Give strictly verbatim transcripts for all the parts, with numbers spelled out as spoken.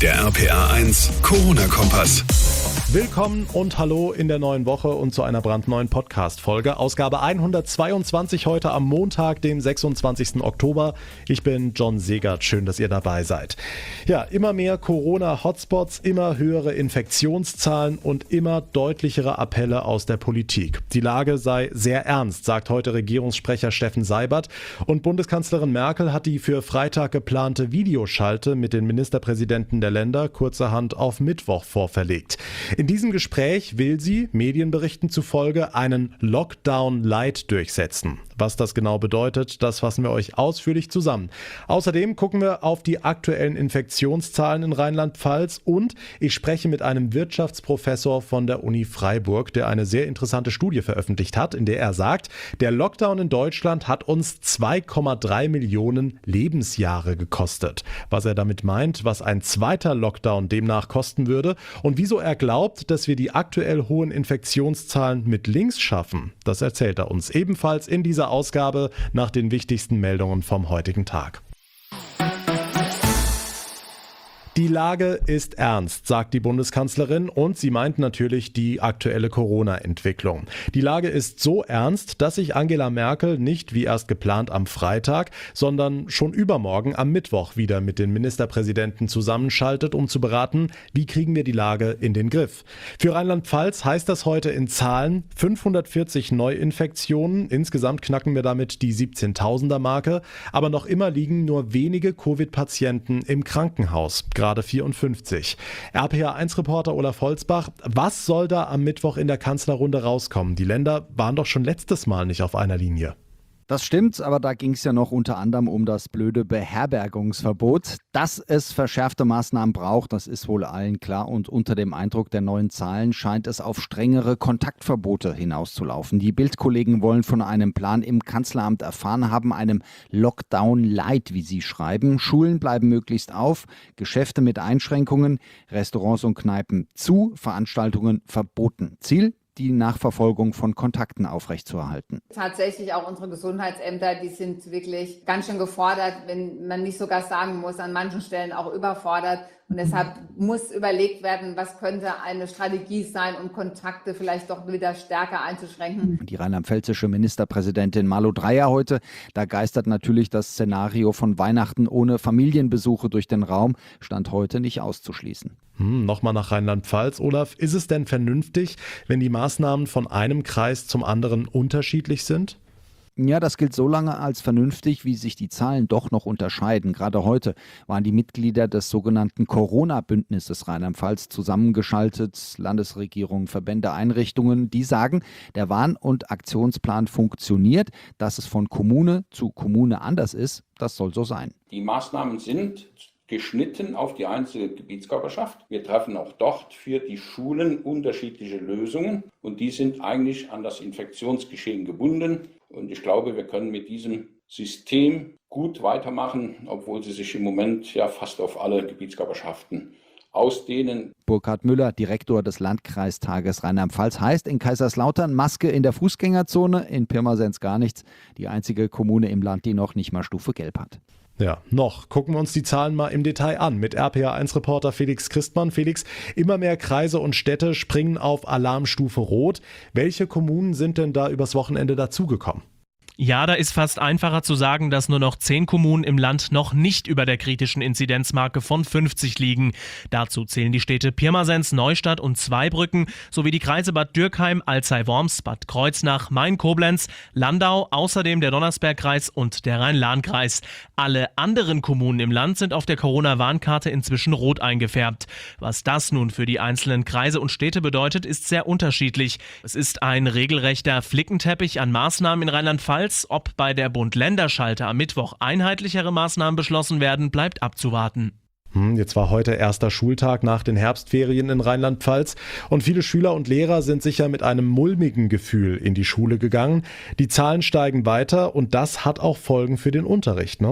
Der R P R eins Corona-Kompass. Willkommen und hallo in der neuen Woche und zu einer brandneuen Podcast-Folge. Ausgabe hundertzweiundzwanzig heute am Montag, dem sechsundzwanzigsten Oktober. Ich bin John Segert, schön, dass ihr dabei seid. Ja, immer mehr Corona-Hotspots, immer höhere Infektionszahlen und immer deutlichere Appelle aus der Politik. Die Lage sei sehr ernst, sagt heute Regierungssprecher Steffen Seibert. Und Bundeskanzlerin Merkel hat die für Freitag geplante Videoschalte mit den Ministerpräsidenten der Länder kurzerhand auf Mittwoch vorverlegt. In diesem Gespräch will sie, Medienberichten zufolge, einen Lockdown-Light durchsetzen. Was das genau bedeutet, das fassen wir euch ausführlich zusammen. Außerdem gucken wir auf die aktuellen Infektionszahlen in Rheinland-Pfalz und ich spreche mit einem Wirtschaftsprofessor von der Uni Freiburg, der eine sehr interessante Studie veröffentlicht hat, in der er sagt, der Lockdown in Deutschland hat uns zwei Komma drei Millionen Lebensjahre gekostet. Was er damit meint, was ein zweiter Lockdown demnach kosten würde und wieso er glaubt, dass wir die aktuell hohen Infektionszahlen mit links schaffen, das erzählt er uns ebenfalls in dieser Ausgabe nach den wichtigsten Meldungen vom heutigen Tag. Die Lage ist ernst, sagt die Bundeskanzlerin und sie meint natürlich die aktuelle Corona-Entwicklung. Die Lage ist so ernst, dass sich Angela Merkel nicht wie erst geplant am Freitag, sondern schon übermorgen am Mittwoch wieder mit den Ministerpräsidenten zusammenschaltet, um zu beraten, wie kriegen wir die Lage in den Griff. Für Rheinland-Pfalz heißt das heute in Zahlen fünfhundertvierzig Neuinfektionen. Insgesamt knacken wir damit die siebzehntausender-Marke, aber noch immer liegen nur wenige Covid-Patienten im Krankenhaus. Gerade vierundfünfzig. R P R eins Reporter Olaf Holzbach, was soll da am Mittwoch in der Kanzlerrunde rauskommen? Die Länder waren doch schon letztes Mal nicht auf einer Linie. Das stimmt, aber da ging es ja noch unter anderem um das blöde Beherbergungsverbot. Dass es verschärfte Maßnahmen braucht, das ist wohl allen klar. Und unter dem Eindruck der neuen Zahlen scheint es auf strengere Kontaktverbote hinauszulaufen. Die Bild-Kollegen wollen von einem Plan im Kanzleramt erfahren haben, einem Lockdown-Light, wie sie schreiben. Schulen bleiben möglichst auf, Geschäfte mit Einschränkungen, Restaurants und Kneipen zu, Veranstaltungen verboten. Ziel? Die Nachverfolgung von Kontakten aufrechtzuerhalten. Tatsächlich auch unsere Gesundheitsämter, die sind wirklich ganz schön gefordert, wenn man nicht sogar sagen muss, an manchen Stellen auch überfordert. Und deshalb muss überlegt werden, was könnte eine Strategie sein, um Kontakte vielleicht doch wieder stärker einzuschränken. Die rheinland-pfälzische Ministerpräsidentin Malu Dreyer heute, da geistert natürlich das Szenario von Weihnachten ohne Familienbesuche durch den Raum, stand heute nicht auszuschließen. Hm, Nochmal nach Rheinland-Pfalz, Olaf. Ist es denn vernünftig, wenn die Maßnahmen von einem Kreis zum anderen unterschiedlich sind? Ja, das gilt so lange als vernünftig, wie sich die Zahlen doch noch unterscheiden. Gerade heute waren die Mitglieder des sogenannten Corona-Bündnisses Rheinland-Pfalz zusammengeschaltet. Landesregierung, Verbände, Einrichtungen, die sagen, der Warn- und Aktionsplan funktioniert. Dass es von Kommune zu Kommune anders ist, das soll so sein. Die Maßnahmen sind geschnitten auf die einzelne Gebietskörperschaft. Wir treffen auch dort für die Schulen unterschiedliche Lösungen und die sind eigentlich an das Infektionsgeschehen gebunden. Und ich glaube, wir können mit diesem System gut weitermachen, obwohl sie sich im Moment ja fast auf alle Gebietskörperschaften ausdehnen. Burkhard Müller, Direktor des Landkreistages Rheinland-Pfalz, heißt in Kaiserslautern Maske in der Fußgängerzone, in Pirmasens gar nichts. Die einzige Kommune im Land, die noch nicht mal Stufe Gelb hat. Ja, noch. Gucken wir uns die Zahlen mal im Detail an mit R P R eins Reporter Felix Christmann. Felix, immer mehr Kreise und Städte springen auf Alarmstufe Rot. Welche Kommunen sind denn da übers Wochenende dazugekommen? Ja, da ist fast einfacher zu sagen, dass nur noch zehn Kommunen im Land noch nicht über der kritischen Inzidenzmarke von fünfzig liegen. Dazu zählen die Städte Pirmasens, Neustadt und Zweibrücken sowie die Kreise Bad Dürkheim, Alzey-Worms, Bad Kreuznach, Main-Koblenz, Landau, außerdem der Donnersbergkreis und der Rhein-Lahn-Kreis. Alle anderen Kommunen im Land sind auf der Corona-Warnkarte inzwischen rot eingefärbt. Was das nun für die einzelnen Kreise und Städte bedeutet, ist sehr unterschiedlich. Es ist ein regelrechter Flickenteppich an Maßnahmen in Rheinland-Pfalz. Ob bei der Bund-Länder-Schalte am Mittwoch einheitlichere Maßnahmen beschlossen werden, bleibt abzuwarten. Hm, jetzt war heute erster Schultag nach den Herbstferien in Rheinland-Pfalz und viele Schüler und Lehrer sind sicher mit einem mulmigen Gefühl in die Schule gegangen. Die Zahlen steigen weiter und das hat auch Folgen für den Unterricht, ne?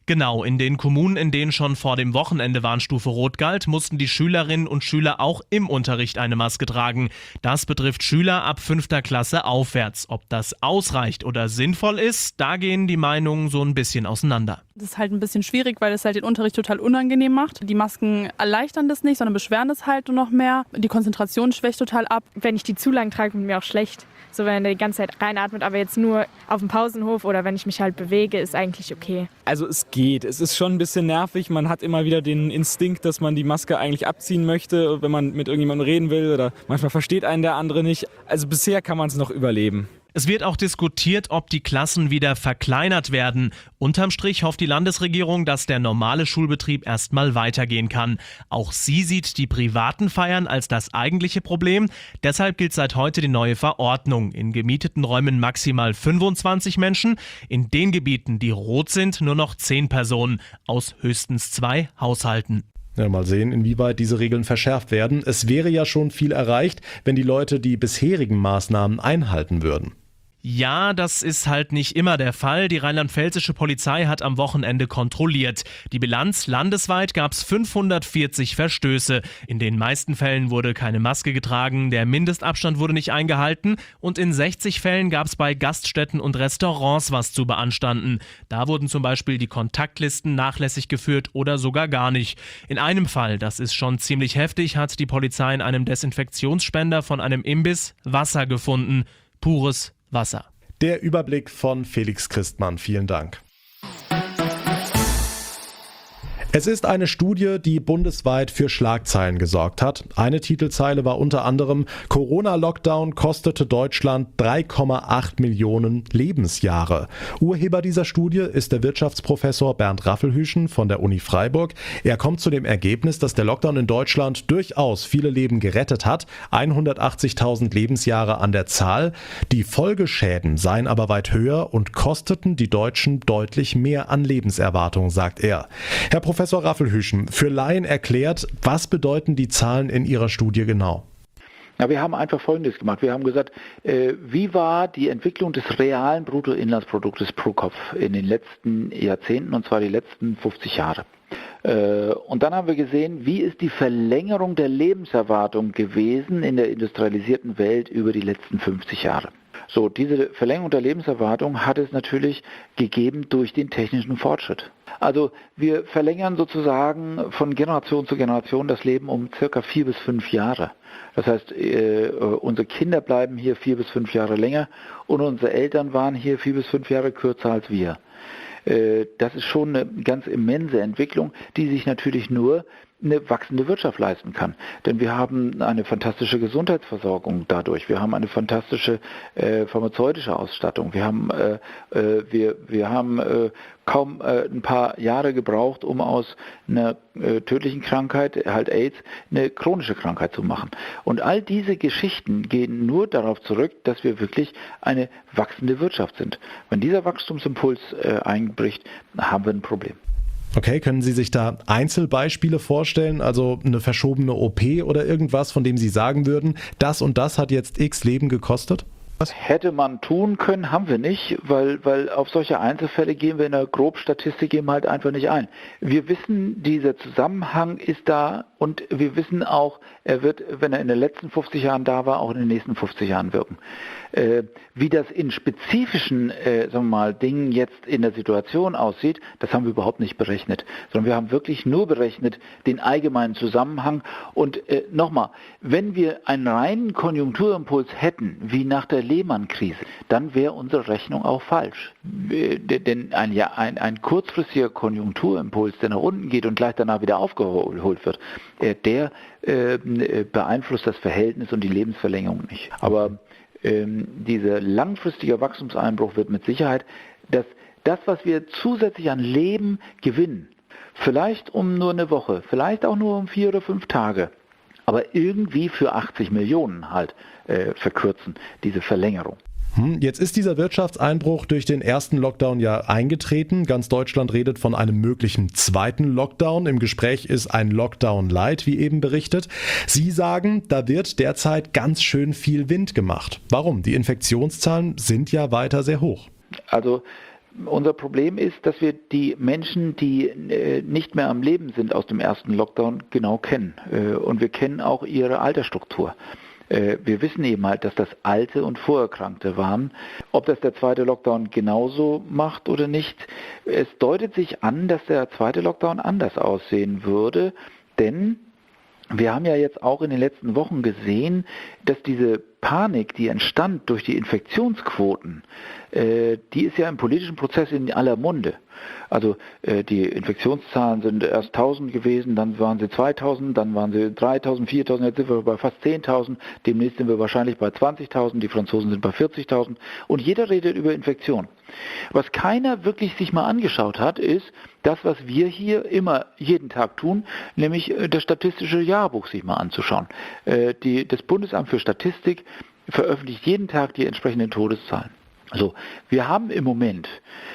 Genau, in den Kommunen, in denen schon vor dem Wochenende Warnstufe Rot galt, mussten die Schülerinnen und Schüler auch im Unterricht eine Maske tragen. Das betrifft Schüler ab fünfter Klasse aufwärts. Ob das ausreicht oder sinnvoll ist, da gehen die Meinungen so ein bisschen auseinander. Das ist halt ein bisschen schwierig, weil es halt den Unterricht total unangenehm macht. Die Masken erleichtern das nicht, sondern beschweren das halt nur noch mehr. Die Konzentration schwächt total ab. Wenn ich die zu lang trage, wird mir auch schlecht. So, wenn er die ganze Zeit reinatmet, aber jetzt nur auf dem Pausenhof oder wenn ich mich halt bewege, ist eigentlich okay. Also es geht. Es ist schon ein bisschen nervig. Man hat immer wieder den Instinkt, dass man die Maske eigentlich abziehen möchte, wenn man mit irgendjemandem reden will oder manchmal versteht einen der andere nicht. Also bisher kann man es noch überleben. Es wird auch diskutiert, ob die Klassen wieder verkleinert werden. Unterm Strich hofft die Landesregierung, dass der normale Schulbetrieb erstmal weitergehen kann. Auch sie sieht die privaten Feiern als das eigentliche Problem. Deshalb gilt seit heute die neue Verordnung. In gemieteten Räumen maximal fünfundzwanzig Menschen, in den Gebieten, die rot sind, nur noch zehn Personen aus höchstens zwei Haushalten. Ja, mal sehen, inwieweit diese Regeln verschärft werden. Es wäre ja schon viel erreicht, wenn die Leute die bisherigen Maßnahmen einhalten würden. Ja, das ist halt nicht immer der Fall. Die rheinland-pfälzische Polizei hat am Wochenende kontrolliert. Die Bilanz: landesweit gab es fünfhundertvierzig Verstöße. In den meisten Fällen wurde keine Maske getragen, der Mindestabstand wurde nicht eingehalten und in sechzig Fällen gab es bei Gaststätten und Restaurants was zu beanstanden. Da wurden zum Beispiel die Kontaktlisten nachlässig geführt oder sogar gar nicht. In einem Fall, das ist schon ziemlich heftig, hat die Polizei in einem Desinfektionsspender von einem Imbiss Wasser gefunden. Pures Wasser. Der Überblick von Felix Christmann. Vielen Dank. Es ist eine Studie, die bundesweit für Schlagzeilen gesorgt hat. Eine Titelzeile war unter anderem: Corona-Lockdown kostete Deutschland drei Komma acht Millionen Lebensjahre. Urheber dieser Studie ist der Wirtschaftsprofessor Bernd Raffelhüschen von der Uni Freiburg. Er kommt zu dem Ergebnis, dass der Lockdown in Deutschland durchaus viele Leben gerettet hat. hundertachtzigtausend Lebensjahre an der Zahl. Die Folgeschäden seien aber weit höher und kosteten die Deutschen deutlich mehr an Lebenserwartung, sagt er. Herr Professor Professor Raffelhüschen, für Laien erklärt, was bedeuten die Zahlen in Ihrer Studie genau? Ja, wir haben einfach Folgendes gemacht. Wir haben gesagt, äh, wie war die Entwicklung des realen Bruttoinlandsproduktes pro Kopf in den letzten Jahrzehnten, und zwar die letzten fünfzig Jahre. Äh, und dann haben wir gesehen, wie ist die Verlängerung der Lebenserwartung gewesen in der industrialisierten Welt über die letzten fünfzig Jahre. So, diese Verlängerung der Lebenserwartung hat es natürlich gegeben durch den technischen Fortschritt. Also wir verlängern sozusagen von Generation zu Generation das Leben um circa vier bis fünf Jahre. Das heißt, äh, unsere Kinder bleiben hier vier bis fünf Jahre länger und unsere Eltern waren hier vier bis fünf Jahre kürzer als wir. Äh, das ist schon eine ganz immense Entwicklung, die sich natürlich nur eine wachsende Wirtschaft leisten kann. Denn wir haben eine fantastische Gesundheitsversorgung dadurch. Wir haben eine fantastische äh, pharmazeutische Ausstattung. Wir haben, äh, äh, wir, wir haben äh, kaum äh, ein paar Jahre gebraucht, um aus einer äh, tödlichen Krankheit, halt AIDS, eine chronische Krankheit zu machen. Und all diese Geschichten gehen nur darauf zurück, dass wir wirklich eine wachsende Wirtschaft sind. Wenn dieser Wachstumsimpuls äh, einbricht, haben wir ein Problem. Okay, können Sie sich da Einzelbeispiele vorstellen, also eine verschobene O P oder irgendwas, von dem Sie sagen würden, das und das hat jetzt x Leben gekostet? Was hätte man tun können, haben wir nicht, weil, weil auf solche Einzelfälle gehen wir in der Grobstatistik eben halt einfach nicht ein. Wir wissen, dieser Zusammenhang ist da und wir wissen auch, er wird, wenn er in den letzten fünfzig Jahren da war, auch in den nächsten fünfzig Jahren wirken. Äh, wie das in spezifischen äh, sagen wir mal, Dingen jetzt in der Situation aussieht, das haben wir überhaupt nicht berechnet, sondern wir haben wirklich nur berechnet den allgemeinen Zusammenhang. Und äh, nochmal, wenn wir einen reinen Konjunkturimpuls hätten, wie nach der Lehman-Krise, dann wäre unsere Rechnung auch falsch. Äh, denn ein, ja, ein, ein kurzfristiger Konjunkturimpuls, der nach unten geht und gleich danach wieder aufgeholt wird, äh, der äh, beeinflusst das Verhältnis und die Lebensverlängerung nicht. Aber ähm, dieser langfristige Wachstumseinbruch wird mit Sicherheit, dass das, was wir zusätzlich an Leben gewinnen, vielleicht um nur eine Woche, vielleicht auch nur um vier oder fünf Tage, aber irgendwie für achtzig Millionen halt äh, verkürzen, diese Verlängerung. Jetzt ist dieser Wirtschaftseinbruch durch den ersten Lockdown ja eingetreten. Ganz Deutschland redet von einem möglichen zweiten Lockdown. Im Gespräch ist ein Lockdown Light, wie eben berichtet. Sie sagen, da wird derzeit ganz schön viel Wind gemacht. Warum? Die Infektionszahlen sind ja weiter sehr hoch. Also unser Problem ist, dass wir die Menschen, die äh, nicht mehr am Leben sind aus dem ersten Lockdown, genau kennen. Äh, und wir kennen auch ihre Altersstruktur. Äh, wir wissen eben halt, dass das Alte und Vorerkrankte waren. Ob das der zweite Lockdown genauso macht oder nicht, es deutet sich an, dass der zweite Lockdown anders aussehen würde, denn wir haben ja jetzt auch in den letzten Wochen gesehen, dass diese Panik, die entstand durch die Infektionsquoten, äh, die ist ja im politischen Prozess in aller Munde. Also äh, die Infektionszahlen sind erst tausend gewesen, dann waren sie zweitausend, dann waren sie dreitausend, viertausend, jetzt sind wir bei fast zehntausend, demnächst sind wir wahrscheinlich bei zwanzigtausend, die Franzosen sind bei vierzigtausend und jeder redet über Infektion. Was keiner wirklich sich mal angeschaut hat, ist das, was wir hier immer jeden Tag tun, nämlich äh, das statistische Jahrbuch sich mal anzuschauen. Äh, die, das Bundesamt für Statistik veröffentlicht jeden Tag die entsprechenden Todeszahlen. Also wir haben im Moment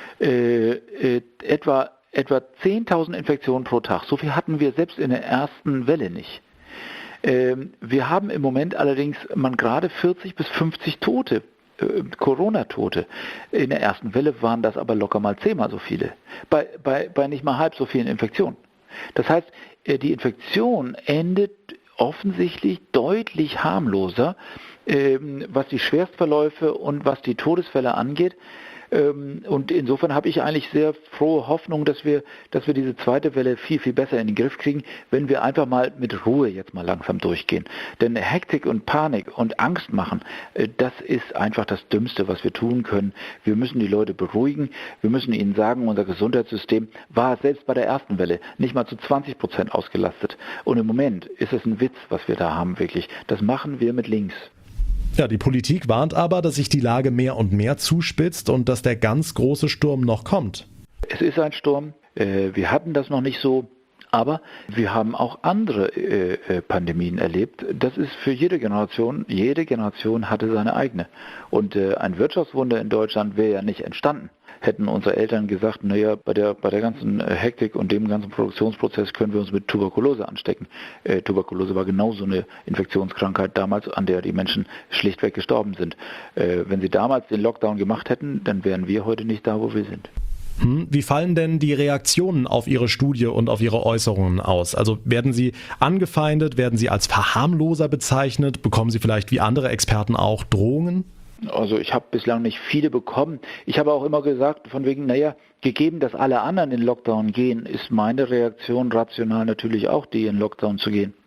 äh, äh, etwa, etwa zehntausend Infektionen pro Tag. So viel hatten wir selbst in der ersten Welle nicht. Ähm, wir haben im Moment allerdings man gerade vierzig bis fünfzig Tote, äh, Corona-Tote. In der ersten Welle waren das aber locker mal zehnmal so viele. Bei, bei, bei nicht mal halb so vielen Infektionen. Das heißt, äh, die Infektion endet offensichtlich deutlich harmloser, ähm, was die Schwerstverläufe und was die Todesfälle angeht. Ähm, und insofern habe ich eigentlich sehr frohe Hoffnung, dass wir, dass wir diese zweite Welle viel, viel besser in den Griff kriegen, wenn wir einfach mal mit Ruhe jetzt mal langsam durchgehen. Denn Hektik und Panik und Angst machen, äh, das ist einfach das Dümmste, was wir tun können. Wir müssen die Leute beruhigen. Wir müssen ihnen sagen, unser Gesundheitssystem war selbst bei der ersten Welle nicht mal zu zwanzig Prozent ausgelastet. Und im Moment ist es ein Witz, was wir da haben wirklich. Das machen wir mit links. Ja, die Politik warnt aber, dass sich die Lage mehr und mehr zuspitzt und dass der ganz große Sturm noch kommt. Es ist ein Sturm. Wir hatten das noch nicht so, aber wir haben auch andere Pandemien erlebt. Das ist für jede Generation, jede Generation hatte seine eigene. Und ein Wirtschaftswunder in Deutschland wäre ja nicht entstanden. Hätten unsere Eltern gesagt, naja, bei der, bei der ganzen Hektik und dem ganzen Produktionsprozess können wir uns mit Tuberkulose anstecken. Äh, Tuberkulose war genauso eine Infektionskrankheit damals, an der die Menschen schlichtweg gestorben sind. Äh, wenn sie damals den Lockdown gemacht hätten, dann wären wir heute nicht da, wo wir sind. Hm, wie fallen denn die Reaktionen auf Ihre Studie und auf Ihre Äußerungen aus? Also werden Sie angefeindet, werden Sie als Verharmloser bezeichnet? Bekommen Sie vielleicht wie andere Experten auch Drohungen? Also ich habe bislang nicht viele bekommen. Ich habe auch immer gesagt, von wegen, naja, gegeben, dass alle anderen in Lockdown gehen, ist meine Reaktion rational natürlich auch, die in Lockdown zu gehen.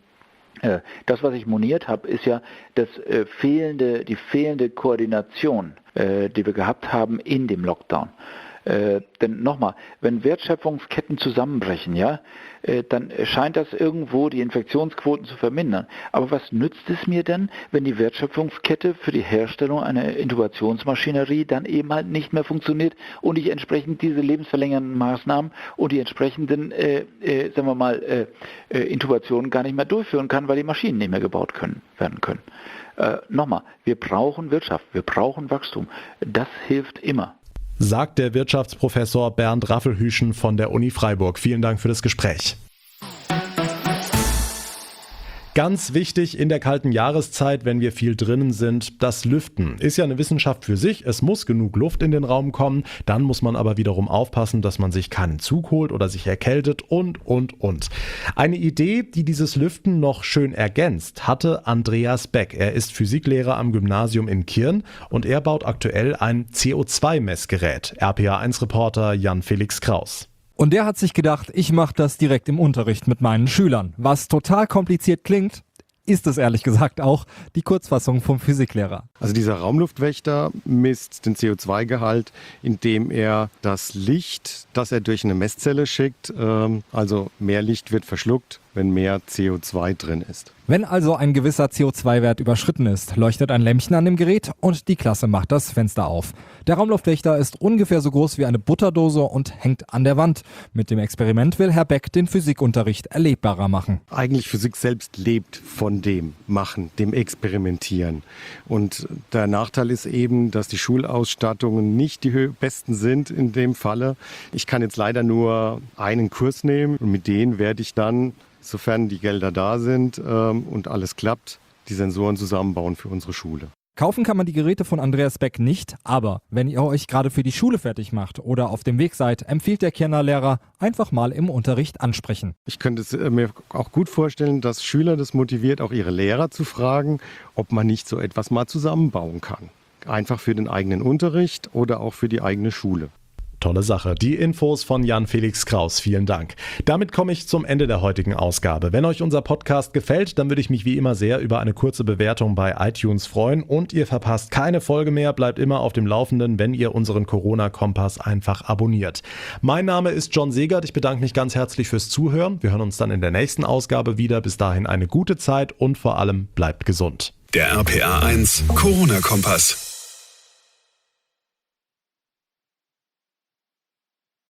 Das, was ich moniert habe, ist ja das äh, fehlende, die fehlende Koordination, äh, die wir gehabt haben in dem Lockdown. Äh, denn nochmal, wenn Wertschöpfungsketten zusammenbrechen, ja, äh, dann scheint das irgendwo die Infektionsquoten zu vermindern. Aber was nützt es mir denn, wenn die Wertschöpfungskette für die Herstellung einer Intubationsmaschinerie dann eben halt nicht mehr funktioniert und ich entsprechend diese lebensverlängernden Maßnahmen und die entsprechenden, äh, äh, sagen wir mal, äh, äh, Intubationen gar nicht mehr durchführen kann, weil die Maschinen nicht mehr gebaut können, werden können. Äh, nochmal, wir brauchen Wirtschaft, wir brauchen Wachstum. Das hilft immer. Sagt der Wirtschaftsprofessor Bernd Raffelhüschen von der Uni Freiburg. Vielen Dank für das Gespräch. Ganz wichtig in der kalten Jahreszeit, wenn wir viel drinnen sind, das Lüften. Ist ja eine Wissenschaft für sich, es muss genug Luft in den Raum kommen, dann muss man aber wiederum aufpassen, dass man sich keinen Zug holt oder sich erkältet und, und, und. Eine Idee, die dieses Lüften noch schön ergänzt, hatte Andreas Beck. Er ist Physiklehrer am Gymnasium in Kirn und er baut aktuell ein C O zwei Messgerät. R P A eins Reporter Jan-Felix Kraus. Und der hat sich gedacht, ich mache das direkt im Unterricht mit meinen Schülern. Was total kompliziert klingt, ist es ehrlich gesagt auch die Kurzfassung vom Physiklehrer. Also dieser Raumluftwächter misst den C O zwei Gehalt, indem er das Licht, das er durch eine Messzelle schickt, ähm, also mehr Licht wird verschluckt, wenn mehr C O zwei drin ist. Wenn also ein gewisser C O zwei Wert überschritten ist, leuchtet ein Lämpchen an dem Gerät und die Klasse macht das Fenster auf. Der Raumluftwächter ist ungefähr so groß wie eine Butterdose und hängt an der Wand. Mit dem Experiment will Herr Beck den Physikunterricht erlebbarer machen. Eigentlich Physik selbst lebt von dem Machen, dem Experimentieren. Und der Nachteil ist eben, dass die Schulausstattungen nicht die besten sind in dem Falle. Ich kann jetzt leider nur einen Kurs nehmen und mit denen werde ich dann, sofern die Gelder da sind ähm, und alles klappt, die Sensoren zusammenbauen für unsere Schule. Kaufen kann man die Geräte von Andreas Beck nicht, aber wenn ihr euch gerade für die Schule fertig macht oder auf dem Weg seid, empfiehlt der Kärntner Lehrer einfach mal im Unterricht ansprechen. Ich könnte es mir auch gut vorstellen, dass Schüler das motiviert, auch ihre Lehrer zu fragen, ob man nicht so etwas mal zusammenbauen kann. Einfach für den eigenen Unterricht oder auch für die eigene Schule. Tolle Sache. Die Infos von Jan-Felix Kraus. Vielen Dank. Damit komme ich zum Ende der heutigen Ausgabe. Wenn euch unser Podcast gefällt, dann würde ich mich wie immer sehr über eine kurze Bewertung bei iTunes freuen. Und ihr verpasst keine Folge mehr. Bleibt immer auf dem Laufenden, wenn ihr unseren Corona-Kompass einfach abonniert. Mein Name ist John Segert. Ich bedanke mich ganz herzlich fürs Zuhören. Wir hören uns dann in der nächsten Ausgabe wieder. Bis dahin eine gute Zeit und vor allem bleibt gesund. Der R P R eins Corona-Kompass.